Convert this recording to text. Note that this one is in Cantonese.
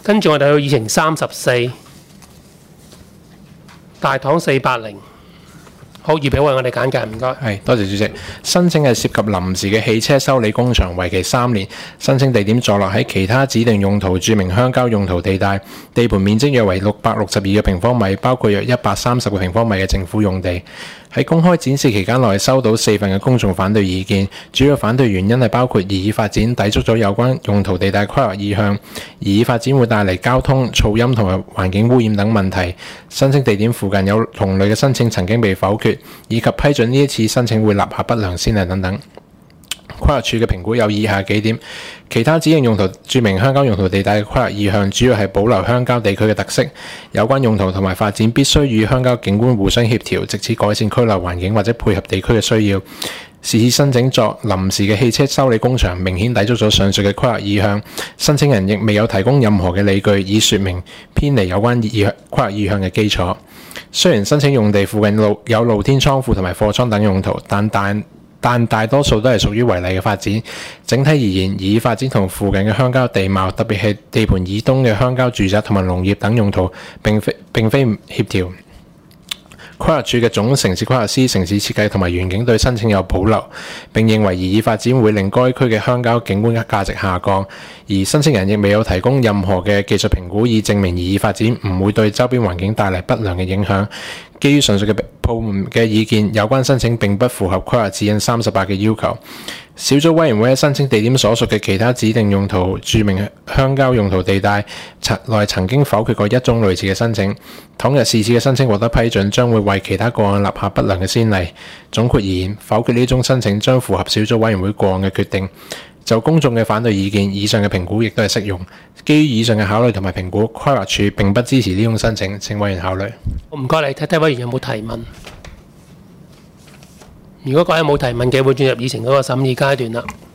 跟住我哋去到議程34，大棠480。好，預備為我哋簡介，唔該。 係，多謝主席。申請係涉及臨時嘅汽車修理工場，為期3年。申請地點坐落喺其他指定用途註明鄉郊用途地帶，地盤面積約為662個平方米，包括約130個平方米嘅政府用地。喺公開展示期間內收到4份嘅公眾反對意見，主要反對原因係包括擬議發展抵觸咗有關用途地帶規劃意向，擬議發展會帶嚟交通、噪音同埋環境污染等問題。申請地點附近有同類嘅申請曾經被否決，以及批准呢一次申請會立下不良先例等等。規劃署嘅評估有以下幾點：其他指定用途註明鄉郊用途地帶嘅規劃意向主要係保留鄉郊地區嘅特色，有關用途同埋發展必須與鄉郊景觀互相協調，藉此改善區內環境或者配合地區嘅需要。是次申請作臨時嘅汽車修理工場，明顯抵觸咗上述嘅規劃意向，申請人亦未有提供任何嘅理據以說明偏離有關規劃意向嘅基礎。雖然申請用地附近有露天倉庫同埋貨倉等用途，但大多數都係屬於違例嘅發展。整體而言，擬議發展同附近嘅鄉郊地貌，特別係地盤以東嘅鄉郊住宅同埋農業等用途並非唔協調。規劃署嘅總城市規劃師、城市設計同埋園境對申請有保留，並認為擬議發展會令該區嘅鄉郊景觀價值下降，而申請人亦未有提供任何嘅技術評估以證明擬議發展唔會對周邊環境帶嚟不良嘅影響。基於上述嘅部門嘅意見，有關申請並不符合規劃指引38嘅要求。小組委員會喺申請地點所屬嘅其他指定用途註明鄉郊用途地帶內曾經否決過一宗類似嘅申請。倘若是次嘅申請獲得批准，將會為其他個案立下不良嘅先例。總括而言，否決呢宗申請將符合小組委員會個案嘅決定。就公眾嘅反對意見，以上嘅評估亦都係適用。基於以上嘅考慮同埋評估，規劃署並不支持呢宗申請，請委員考慮。 唔該你睇睇委員有冇提問。如果各位冇提問嘅，會進入議程嗰個審議階段啦。